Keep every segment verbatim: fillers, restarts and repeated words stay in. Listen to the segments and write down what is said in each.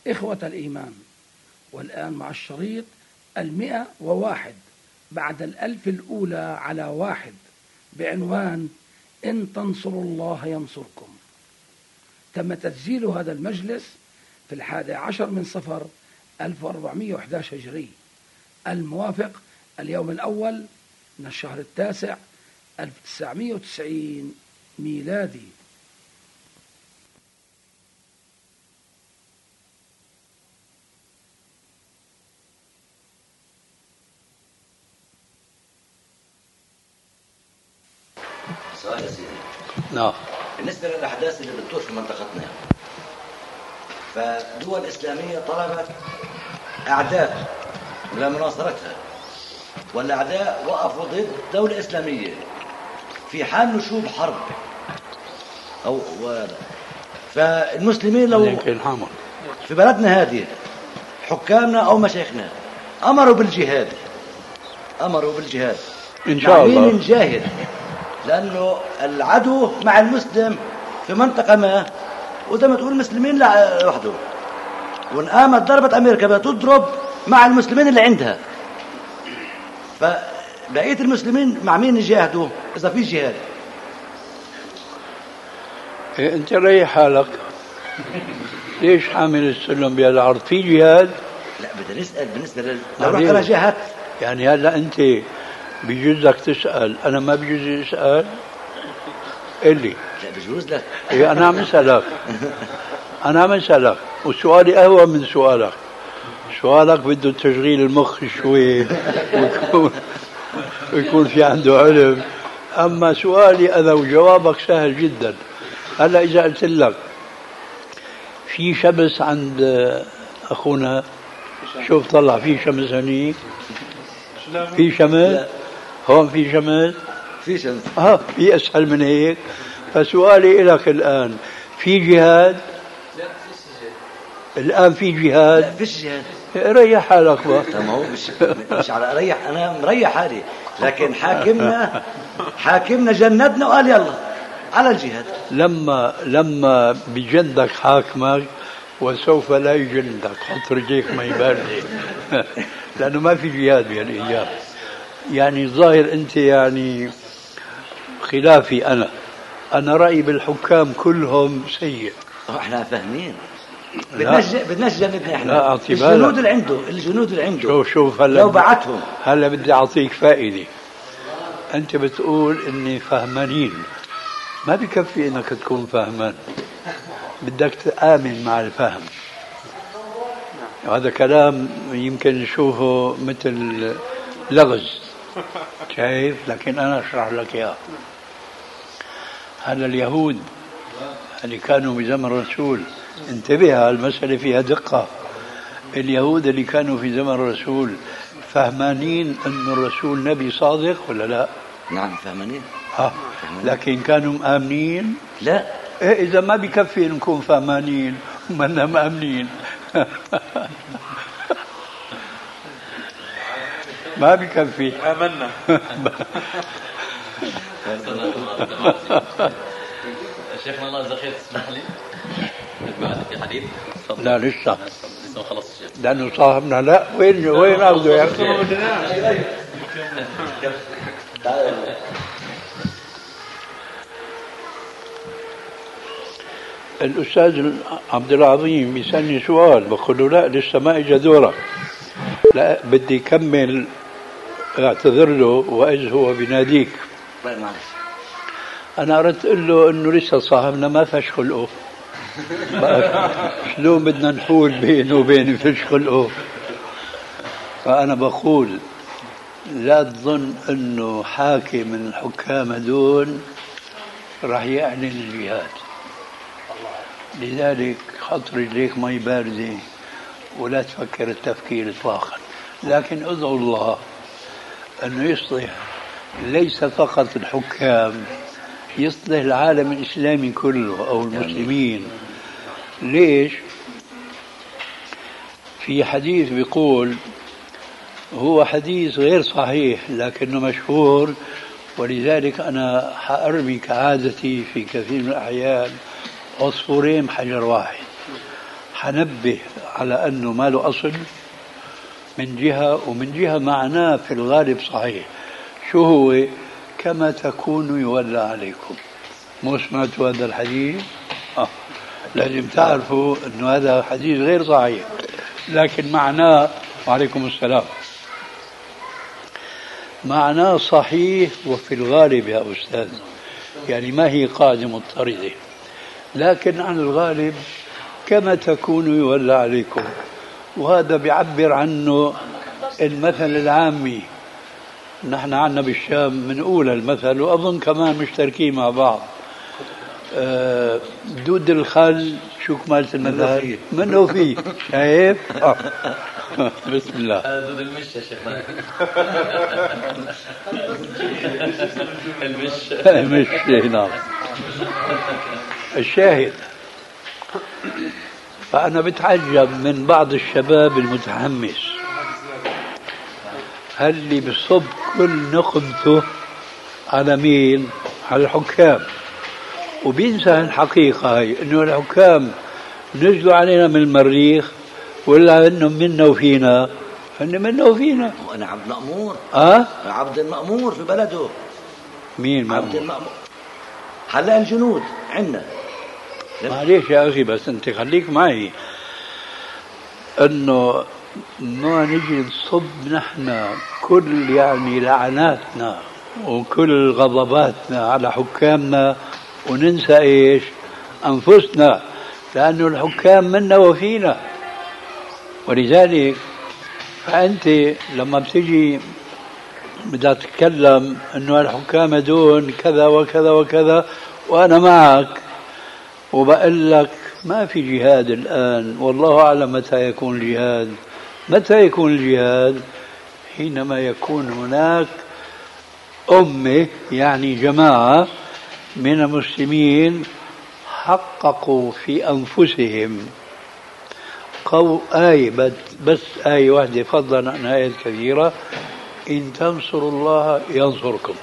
إخوة الإيمان، والآن مع الشريط المئة وواحد بعد الألف الأولى على واحد بعنوان إن تنصروا الله ينصركم. تم تسجيل هذا المجلس في الحادي عشر من صفر ألف وأربعمائة وإحدى عشر هجري، الموافق اليوم الأول من الشهر التاسع ألف وتسعمائة وتسعين ميلادي. سؤال يا سيدي. نعم. بالنسبة للأحداث اللي بتدور في منطقتنا، فالدول الإسلامية طلبت أعداء لمناصرتها، والأعداء وقفوا ضد دولة إسلامية في حال نشوب حرب أو و... فالمسلمين لو في بلدنا هذه حكامنا أو مشايخنا أمروا بالجهاد أمروا بالجهاد إن شاء الله نجاهد، لأنه العدو مع المسلم في منطقة ما، وزي ما تقول المسلمين لوحده، وإن قامت ضربت أمريكا بتضرب مع المسلمين اللي عندها، فبقية المسلمين مع مين يجاهدوا إذا في جهاد؟ إيه أنت ريح حالك. ليش حامل السلم بهذا العرض؟ في جهاد؟ لا بدنا نسأل بالنسبة لل... لو رحت أنا جاهدت. يعني هلا أنت بيجوزك تسأل، أنا ما بيجوز أسأل؟ قل لي. لا بيجوز لك. إيه أنا عم أسألك أنا عم أسألك وسؤالي أهون من سؤالك. سؤالك بده تشغيل المخ شوي ويكون ويكون في عنده علم، أما سؤالي أنا وجوابك سهل جدا. هلا إذا قلت لك في شمس عند أخونا، شوف طلع في شمس هنيك، في شمس هون، في شمس في شمس اه في أسهل من هيك. فسؤالي لك الآن، في جهاد؟ لا فيش جهاد الآن في جهاد؟ لا فيش جهاد. ريح حالك بقى. ما هو مش مش على ريح، أنا مريح حالي، لكن حاكمنا حاكمنا جندنا وقال يلا على الجهاد. لما لما بجندك حاكمك وسوف لا يجندك، حط رجليك ما يبالي لأنه ما في جهاد بهالأيام. يعني الظاهر أنت يعني خلافي. أنا أنا رأيي بالحكام كلهم سيء. احنا فاهمين، بدناش بدناش جندنا احنا. لا الجنود اللي عنده الجنود اللي عنده شوف شوف هلا لو بعتهم. هلا بدي أعطيك فائدة. أنت بتقول إني فهمانين، ما بكفي إنك تكون فهمان، بدك تآمن مع الفهم. هذا كلام يمكن نشوفه مثل لغز، شايف؟ لكن أنا أشرح لك إياه. هذا اليهود اللي كانوا بزمن الرسول، انتبه، المسألة فيها دقة. اليهود اللي كانوا في زمن الرسول فهمانين أن الرسول نبي صادق ولا لا؟ نعم فهمانين. ها. لكن كانوا مآمنين؟ لا. إيه إذا ما بكفي نكون فهمانين ومنا مآمنين ما بكفي. آمنا. شيخنا الله يجزاك خير، تسمح لي بعد في حديث؟ لا لسه لسه ما خلص الشيخ لأنه صاحبنا. لا وين وين أخذه يا أخي؟ الأستاذ عبد العظيم بيسألني سؤال، بقول له لا لسه ما إجا دورك، لا بدي كمل اعتذر له وإذ هو بناديك. طيب معلش. أنا أردت أقول له إنه لسه صاحبنا ما فش خلقه، شلون بدنا نحول بينه وبين فش خلقه. فأنا بقول لا تظن إنه حاكم من الحكام هذول راح يعلن الجهاد. لذلك حط رجليك مي باردة ولا تفكر التفكير إطلاقا، لكن ادعو الله أنه يصلح ليس فقط الحكام، يصلح العالم الإسلامي كله أو المسلمين. ليش؟ في حديث بيقول، هو حديث غير صحيح لكنه مشهور، ولذلك أنا حأرمي كعادتي في كثير من الأحيان عصفورين بحجر واحد. حنبه على أنه ما له أصل من جهة، ومن جهة معناه في الغالب صحيح. شو هو؟ كما تكون يولى عليكم. مو سمعتوا هذا الحديث؟ آه. لازم تعرفوا أنه هذا حديث غير صحيح، لكن معناه، وعليكم السلام، معناه صحيح وفي الغالب يا أستاذ، يعني ما هي قاعدة مضطردة، لكن عن الغالب كما تكون يولى عليكم. وهذا بيعبر عنه المثل العامي. نحن عنا بالشام من أولى المثل، وأظن كمان مشتركين مع بعض. أه دود الخل، شو كمالة المثل؟ منه فيه. شايف؟ آه. بسم الله. دود المش يا شيخنا. المش المش نعم. الشاهد، فأنا بتعجب من بعض الشباب المتحمس، هل اللي بصب كل نقمته على مين؟ على الحكام، وبينسى الحقيقة هي إنه الحكام نزلوا علينا من المريخ، ولا إنهم منا وفينا؟ هن منا وفينا. وأنا عبد المأمور. أه؟ عبد المأمور في بلده. مين مأمور؟ عبد المأمور حلاق الجنود عندنا. معليش يا أخي، بس أنت خليك معي، إنه ما نجي نصب نحن كل يعني لعناتنا وكل غضباتنا على حكامنا وننسى إيش؟ أنفسنا، لأنه الحكام منا وفينا. ولذلك فأنت لما بتجي بدها تتكلم إنه الحكام دون كذا وكذا وكذا، وأنا معك وبقول لك ما في جهاد الآن، والله أعلم متى يكون الجهاد. متى يكون الجهاد؟ حينما يكون هناك أمة، يعني جماعة من المسلمين حققوا في أنفسهم قو آية، بس آية واحدة فضلا عن آيات كثيرة: إن تنصروا الله ينصركم.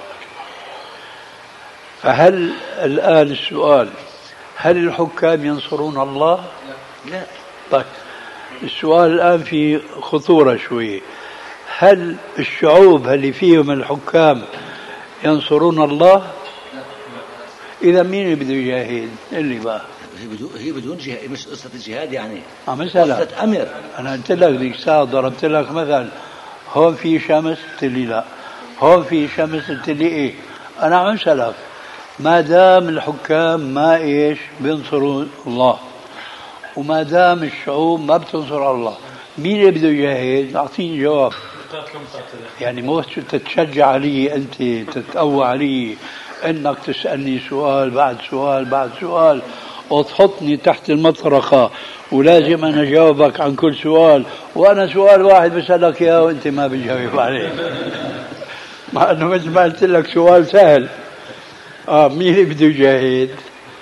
فهل الآن السؤال، هل الحكام ينصرون الله؟ لا. طيب السؤال الآن في خطورة شوية، هل الشعوب اللي فيهم الحكام ينصرون الله؟ إذا مين اللي بده يجاهد؟ اللي بقى هي بدون هي بدون جهاد، مش قصة الجهاد يعني. آه مثلا قصة أمر. أنا قلت لك ذيك الساعة، ضربت لك مثل، هون في شمس، قلت لي لا، هون في شمس، قلت لي إيه. أنا عم أسألك، ما دام الحكام ما إيش بينصروا الله، وما دام الشعوب ما بتنصر الله، مين اللي بده يجاهد؟ أعطيني جواب. يعني مو تتشجع علي أنت، تتقوى علي أنك تسألني سؤال بعد سؤال بعد سؤال وتحطني تحت المطرقة، ولازم أنا جاوبك عن كل سؤال، وأنا سؤال واحد بسألك إياه وأنت ما بتجاوب عليه. مع أنه مثل ما قلت لك سؤال سهل. آه مين اللي بده يجاهد؟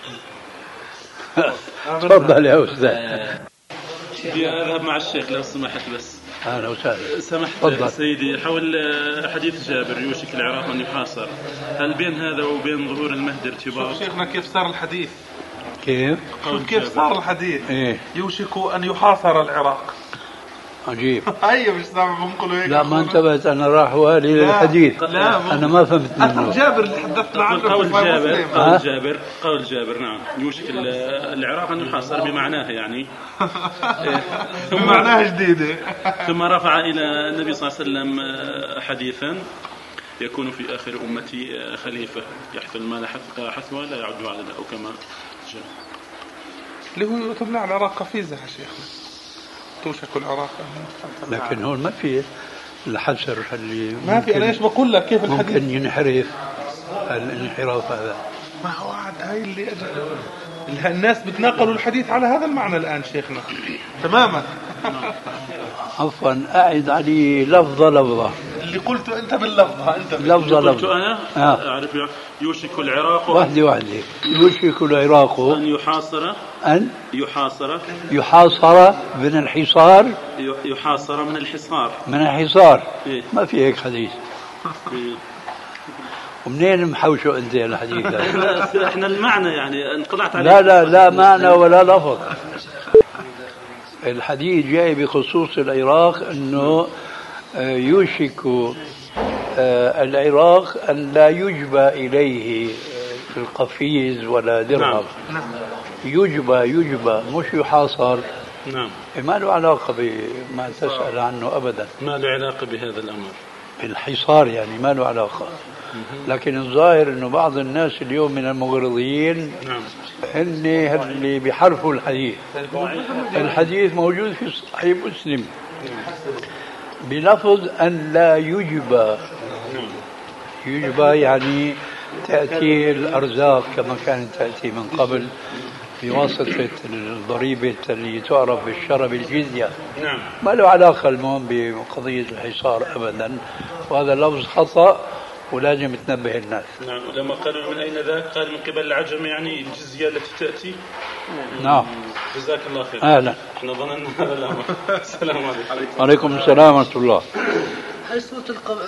تفضل يا أستاذ. بدي أذهب مع الشيخ لو سمحت. بس أهلا وسهلا. سمحت تفضل سيدي، حول حديث جابر يوشك العراق أن يحاصر، هل بين هذا وبين ظهور المهدي ارتباط؟ شوف شيخنا كيف صار الحديث. كيف؟ شوف كيف صار الحديث. إيه؟ يوشك أن يحاصر العراق. عجيب. أيوة مش سامع بنقولوا هيك. لا ما انتبهت، أنا راح والي للحديث. لا أنا ما فهمت منه. جابر اللي حدثنا عنه قول جابر قول ها؟ جابر قول جابر نعم، يوشك العراق أن يحاصر بمعناه يعني. معناها جديدة. ثم رفع إلى النبي صلى الله عليه وسلم حديثا: يكون في آخر أمتي خليفة يحث المال حثوة لا يعد عددا، أو كما جاء. اللي هو تبنى على العراق قفيزة يا شيخنا، توشك العراق. لكن هون ما في الحسر اللي ما في. أنا إيش بقول لك كيف الحديث ممكن ينحرف الانحراف هذا. ما هو عاد هاي اللي أجل الناس بتناقلوا الحديث على هذا المعنى الآن شيخنا تماما. عفوا أعد علي لفظة لفظة اللي قلته أنت باللفظة. أنت لفظة قلت لفظة. أنا آه. أعرف يوشك العراق واحدة واحدة. يوشك العراق أن يحاصر أن يحاصر يحاصر من الحصار يحاصر من الحصار من الحصار. إيه؟ ما في هيك حديث. إيه؟ ومنين محوشه أنت الحديث هذا؟ احنا المعنى يعني انطلعت عليه. لا لا لا معنى ولا لفظ. الحديث جاي بخصوص العراق أنه يوشك العراق أن لا يجبى إليه في القفيز ولا درهم. نعم. يجبى يجبى مش يحاصر. نعم. ما له علاقة بما تسأل عنه أبدا. ما له علاقة بهذا الأمر. الحصار يعني ما له علاقة. لكن الظاهر أنه بعض الناس اليوم من المغرضيين نعم. هن اللي بيحرفوا الحديث. الحديث موجود في صحيح مسلم بلفظ أن لا يجبى. يجبى يعني تأتي الأرزاق كما كانت تأتي من قبل بواسطة الضريبة اللي تعرف بالشرع بالجزية. نعم. ما له علاقة المهم بقضية الحصار أبدا، وهذا لفظ خطأ ولازم تنبه الناس. نعم. ولما قالوا من أين ذاك قال من قبل العجم يعني الجزية التي تأتي. نعم. جزاك الله خير. أهلا. احنا ظننا هذا الأمر. السلام عليكم. وعليكم السلام ورحمة الله. هاي صورة القبر.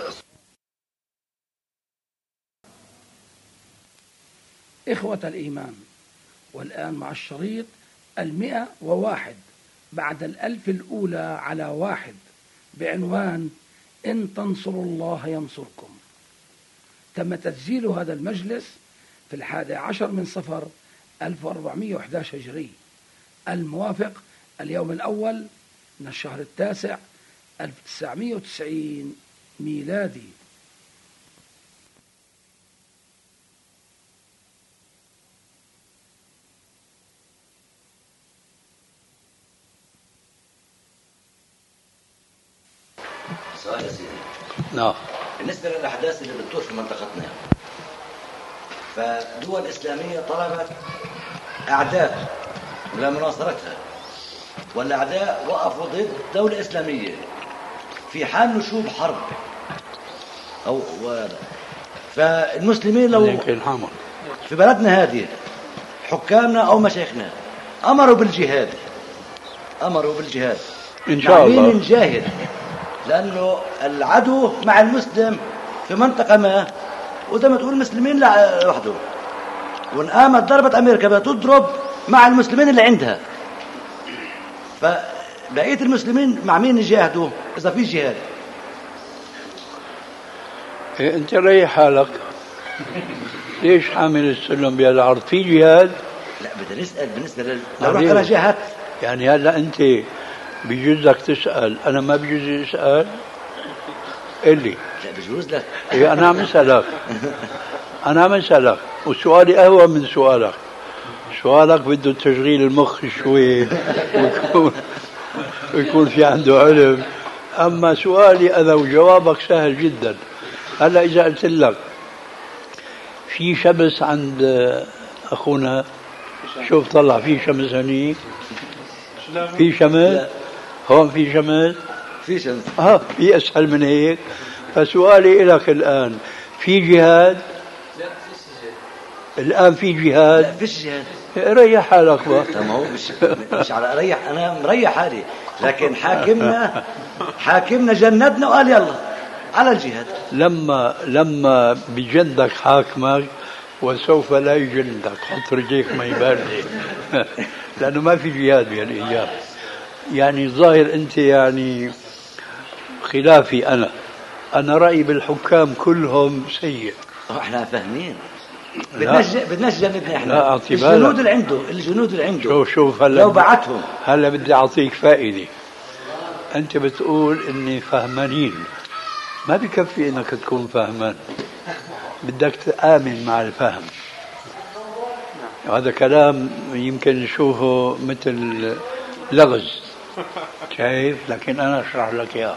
إخوة الإيمان، والآن مع الشريط المئة وواحد بعد الألف الأولى على واحد بعنوان إن تنصروا الله ينصركم. تم تسجيل هذا المجلس في الحادي عشر من صفر ألف وأربعمائة وأحد عشر هجري، الموافق اليوم الأول من الشهر التاسع ألف وتسعمائة وتسعين ميلادي. سؤال يا سيدي. نعم. بالنسبة للأحداث اللي بتدور في منطقتنا، فدول إسلامية طلبت أعداء لمناصرتها، والأعداء وقفوا ضد دولة إسلامية في حال نشوب حرب أو و... فالمسلمين لو في بلدنا هذه حكامنا أو مشايخنا أمروا بالجهاد أمروا بالجهاد إن شاء الله نجاهد، لأنه العدو مع المسلم في منطقة ما، وزي ما تقول المسلمين لوحده، وإن قامت ضربة أمريكا بتضرب مع المسلمين اللي عندها، فبقية المسلمين مع مين يجاهدوا إذا في جهاد؟ إيه أنت ريح حالك. ليش حامل السلم بهالعرض؟ في جهاد؟ لا بدنا نسأل بالنسبة لل... لو رحت أنا جهاد. يعني هلا أنت بيجوزك تسأل، أنا ما بيجوز أسأل؟ قل لي. لا بيجوز لك. إيه أنا عم أسألك. أنا عم أسألك وسؤالي أهوى من سؤالك. سؤالك بده تشغيل المخ شوي ويكون ويكون في عنده علم، أما سؤالي أنا وجوابك سهل جدا. هلا إذا قلت لك في شمس عند أخونا، شوف طلع في شمس هنيك، في شمس هون، في شمس في شمس اه في اسهل من هيك. فسؤالي لك الان، في جهاد؟ الان في جهاد؟ لا فيش جهاد. ريح حالك بقى. ما هو مش مش على ريح، انا مريح حالي، لكن حاكمنا حاكمنا جندنا وقال يلا على الجهاد. لما لما بجندك حاكمك وسوف لا يجندك، حط رجليك ما يبالي لانه ما في جهاد بهالايام. يعني الظاهر انت يعني خلافي انا انا رايي بالحكام كلهم سيء. احنا فاهمين، بدناش بدناش جندنا احنا. لا الجنود اللي عنده الجنود اللي عنده شوف شوف هلا لو بعتهم. هلا بدي اعطيك فائده. انت بتقول اني فهمانين، ما بكفي انك تكون فهمان، بدك تآمن مع الفهم. وهذا كلام يمكن نشوفه مثل لغز، شايف؟ لكن أنا أشرح لك إياه.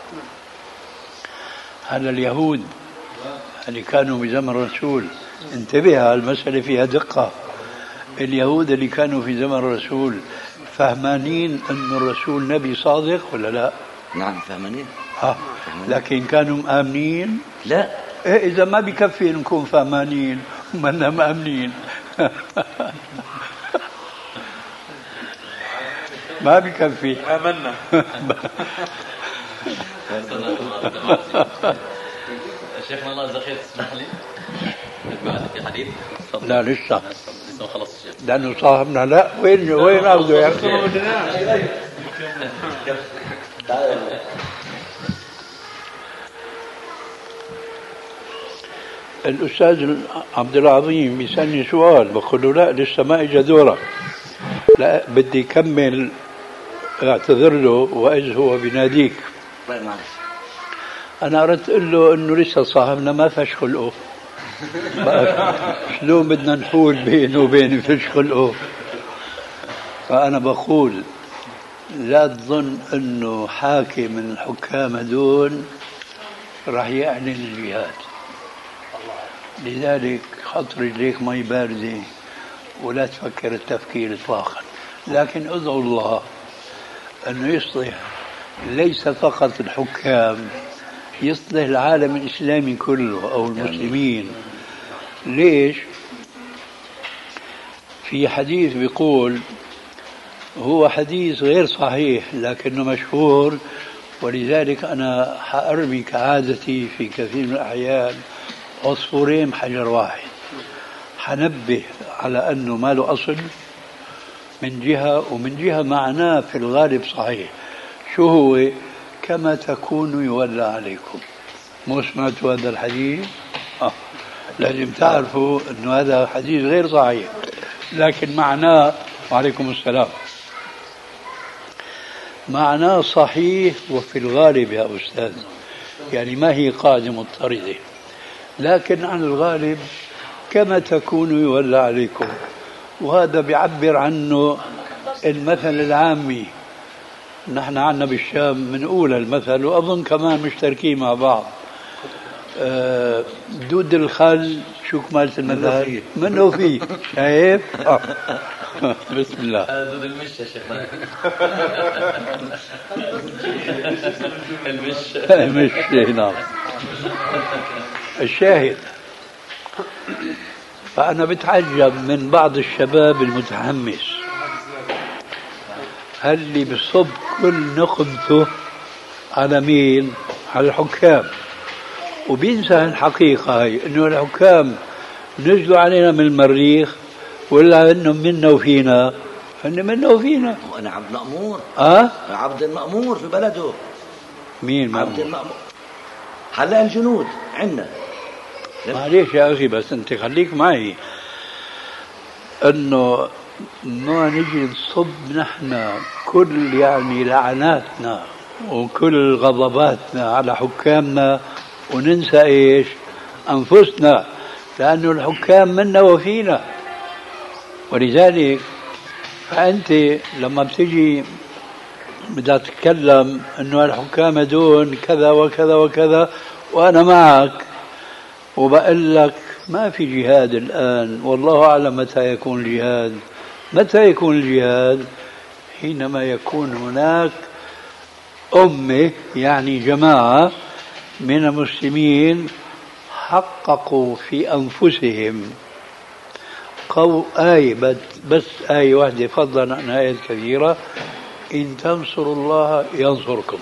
هذا اليهود اللي كانوا بزمن الرسول، انتبه المسألة فيها دقة. اليهود اللي كانوا في زمن الرسول فهمانين أن الرسول نبي صادق ولا لا؟ نعم فهمانين. ها. لكن كانوا مآمنين؟ لا. إيه إذا ما بكفي نكون فهمانين ومنا مآمنين ما بكفي. آمنا. شيخنا الله يجزاك خير، تسمح لي بعد في حديث؟ لا لسه لسه ما خلصت الشيخ. لأنه صاحبنا. لا وين وين أخذه يا أخي؟ الأستاذ عبد العظيم يسألني سؤال، بقول له لا لسه ما إجا دورك، لا بدي يكمل، اعتذر له وإذ هو بناديك. طيب معلش. أنا أردت أقول له إنه لسه صاحبنا ما فش خلقه، شلون بدنا نحول بينه وبين فش خلقه. فأنا بقول لا تظن إنه حاكم من الحكام هدول راح يعلن الجهاد، لذلك حط رجليك مي باردة ولا تفكر التفكير إطلاقا، لكن ادعو الله أنه يصلح ليس فقط الحكام، يصلح العالم الإسلامي كله أو المسلمين. ليش؟ في حديث بيقول، هو حديث غير صحيح لكنه مشهور، ولذلك أنا حأرمي كعادتي في كثير من الأحيان عصفورين بحجر واحد. حنبه على أنه ما له أصل من جهة، ومن جهة معناه في الغالب صحيح. شو هو؟ كما تكونوا يولى عليكم. مو سمعتوا هذا الحديث؟ آه. لازم تعرفوا أنه هذا حديث غير صحيح، لكن معناه، وعليكم السلام، معناه صحيح وفي الغالب يا أستاذ، يعني ما هي قاعدة مضطردة، لكن عن الغالب كما تكونوا يولى عليكم. وهذا بيعبر عنه المثل العامي. نحن عنا بالشام من أولى المثل، وأظن كمان مشتركين مع بعض. أه دود الخل، شو كمالة المثل؟ منه فيه. شايف؟ آه. بسم الله. دود المش يا شيخ. المش المش نعم. الشاهد، فأنا بتعجب من بعض الشباب المتحمس، هل اللي بصب كل نقمته على مين؟ على الحكام، وبينسى الحقيقة هاي، إنه الحكام نزلوا علينا من المريخ ولا إنهم منا وفينا؟ هن منا وفينا. أنا عبد المأمور. أه؟ عبد المأمور في بلده. مين مأمور؟ عبد المأمور. هلا الجنود عندنا. معليش يا أخي، بس أنت خليك معي، إنه ما نجي نصب نحن كل يعني لعناتنا وكل غضباتنا على حكامنا وننسى إيش؟ أنفسنا، لأنه الحكام منا وفينا. ولذلك فأنت لما بتجي بدها تتكلم إنه الحكام دون كذا وكذا وكذا، وأنا معك وبقول لك ما في جهاد الآن، والله أعلم متى يكون الجهاد. متى يكون الجهاد؟ حينما يكون هناك أمة، يعني جماعة من المسلمين حققوا في أنفسهم قو آية، بس آية واحدة فضلا عن آيات كثيرة، إن تنصروا الله ينصركم.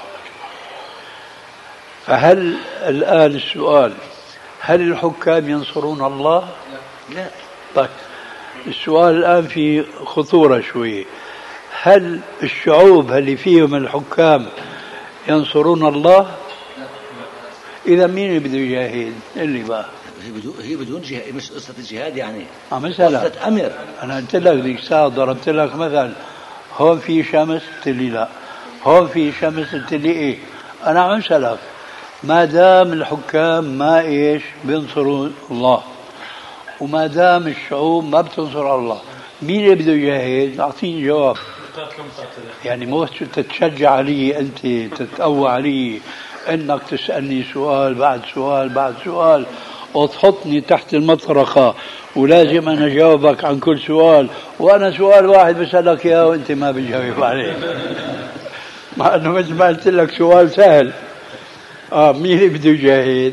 فهل الآن السؤال، هل الحكام ينصرون الله؟ لا. طيب السؤال الآن في خطورة شوية، هل الشعوب اللي فيهم الحكام ينصرون الله؟ إذا مين اللي بده يجاهد؟ اللي بقى هي بدون هي بدون جهاد، مش قصة الجهاد يعني. آه مثلا قصة أمر. أنا قلت لك ذيك الساعة، ضربت لك مثلا، هون في شمس، قلت لي لا، هون في شمس، قلت لي إيه. أنا عم أسألك، ما دام الحكام ما إيش بينصروا الله، وما دام الشعوب ما بتنصر الله، مين اللي بده يجاهد؟ أعطيني جواب. يعني مو تتشجع علي أنت، تتقوى علي أنك تسألني سؤال بعد سؤال بعد سؤال وتحطني تحت المطرقة، ولازم أنا جاوبك عن كل سؤال، وأنا سؤال واحد بسألك إياه وأنت ما بتجاوب عليه. مع أنه مثل ما قلت لك سؤال سهل. آه مين اللي بده يجاهد؟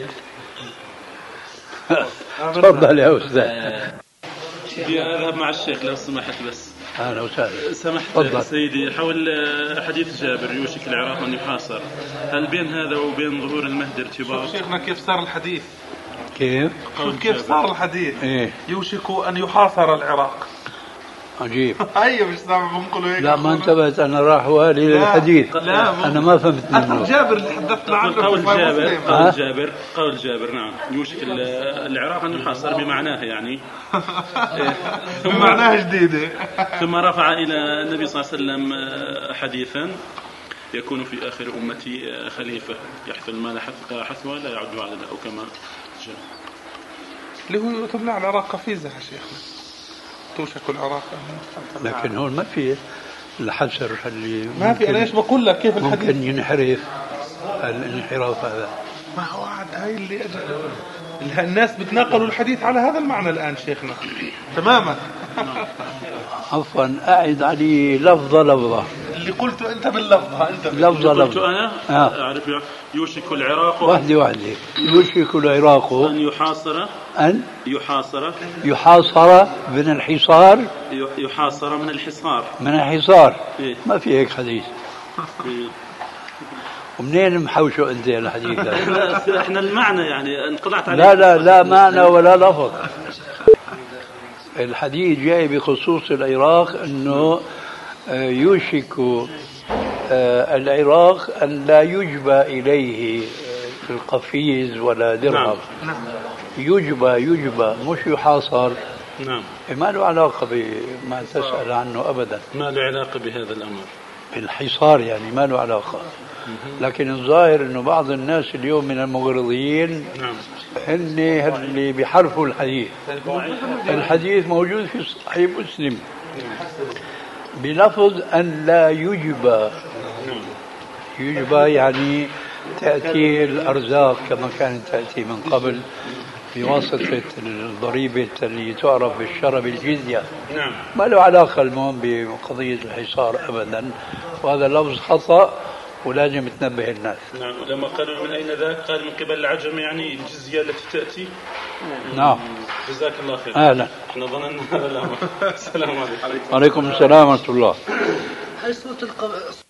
تفضل يا أستاذ. بدي أذهب مع الشيخ لو سمحت. بس أهلا وسهلا. سمحت تفضل. سيدي، حول حديث جابر يوشك العراق أن يحاصر، هل بين هذا وبين ظهور المهدي ارتباط؟ شيخنا كيف صار الحديث؟ كيف؟ شوف كيف صار الحديث. إيه؟ يوشك أن يحاصر العراق. عجيب. ايوه مش سامع بنقولوا هيك. لا ما انتبهت أنا راح والي للحديث. لا أنا ما فهمت منه. جابر اللي حدثنا عنه قول في صحيح جابر مسلم. قول جابر قول جابر نعم يوشك ال- العراق أن يحاصر بمعناه يعني. بمعناها جديدة. ثم رفع إلى النبي صلى الله عليه وسلم حديثا يكون في آخر أمتي خليفة يحث المال حثوى لا يعد عددا أو كما جاء. اللي هو تبنى على العراق قفيزة يا شيخنا. توشك العراق. لكن هون ما في الحسر اللي ما في. أنا إيش بقول لك كيف الحديث ممكن ينحرف الانحراف هذا. ما هو عاد هاي اللي أجل الناس بتناقلوا الحديث على هذا المعنى الآن شيخنا تماما. عفوا أعد علي لفظة لفظة اللي قلته أنت باللفظة أنت لفظة قلت لفظة أنا آه. أعرف يوشك العراق واحدة واحدة. يوشك العراق أن يحاصر أن يحاصر يحاصر من الحصار يحاصر من الحصار. من الحصار إيه؟ ما في هيك حديث. إيه. ومنين محوشه أنت الحديث هذا؟ احنا المعنى يعني انقطعت عليه. لا لا لا معنى ولا لفظ. الحديث جاي بخصوص العراق أنه يوشك العراق أن لا يجبى إليه القفيز ولا درهم. يجبى يجبى مش يحاصر. نعم. ما له علاقة بما تسأل عنه أبدا. ما له علاقة بهذا الأمر. الحصار يعني ما له علاقة. لكن الظاهر أنه بعض الناس اليوم من المغرضين نعم. هن اللي بيحرفوا الحديث. الحديث موجود في صحيح مسلم بلفظ أن لا يجبى. يجبى يعني تأتي الأرزاق كما كانت تأتي من قبل بواسطة الضريبة اللي تعرف بالشرع بالجزية. نعم. ما له علاقة المهم بقضية الحصار أبدا. وهذا لفظ خطأ ولازم تنبه الناس. نعم. لما قالوا من أين ذاك قال من قبل العجم يعني الجزية التي تأتي. نعم. جزاك الله خير. أهلا. احنا ظننا هذا الأمر. السلام عليكم. عليكم السلام ورحمة الله. هاي صورة القبر